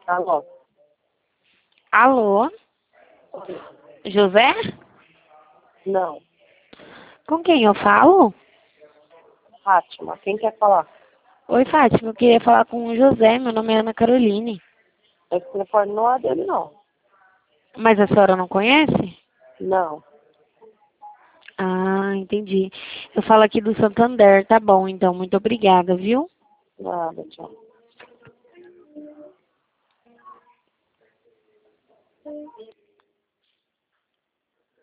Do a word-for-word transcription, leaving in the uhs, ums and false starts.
Alô? Alô? José? Não. Com quem eu falo? Fátima, quem quer falar? Oi, Fátima, eu queria falar com o José, meu nome é Ana Caroline. Esse telefone não é dele, não. Mas a senhora não conhece? Não. Ah, entendi. Eu falo aqui do Santander, tá bom, então, muito obrigada, viu? Nada, tchau.